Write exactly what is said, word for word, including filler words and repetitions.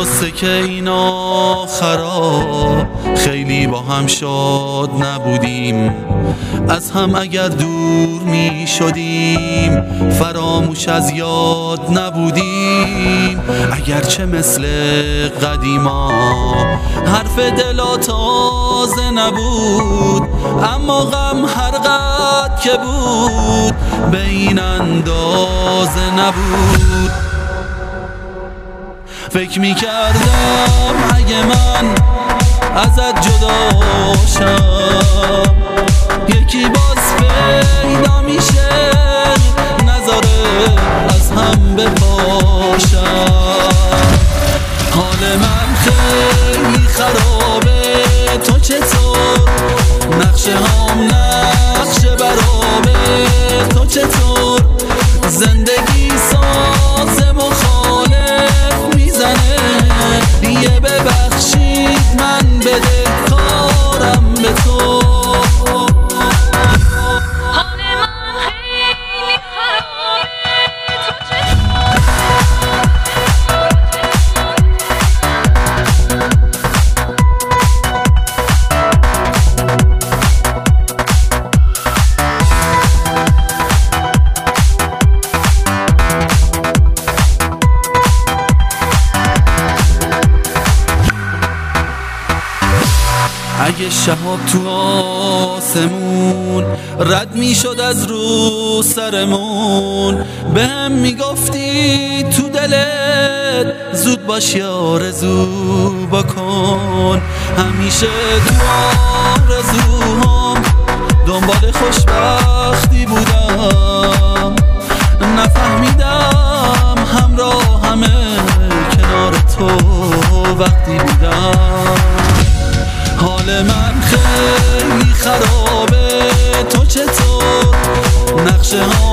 درسته که اینا خراب خیلی با هم شاد نبودیم، از هم اگر دور می شدیم فراموش از یاد نبودیم. اگرچه مثل قدیما حرف دلا تازه نبود، اما غم هر قد که بود به این اندازه نبود. فکر می کردم اگه من ازت جدا شم یکی باز پیدا میشه نذاره از هم بپاشم. حال من خیلی خرابه، تو چطور؟ نقشه هم نقشه برابه، تو چطور؟ زندگی ساز مخالف میزنه، یه ببخشید من بده کارم به تو. اگه شهاب تو آسمون رد می شد از رو سرمون، به هم می گفتی تو دلت زود باش یا آرزو بکن. همیشه تو آرزوهام دنبال خوشبختی بودم، نفهمیدم همراه همه کنار تو وقتی بودم. حال من خیلی خرابه، تو چطور؟ نقشه ها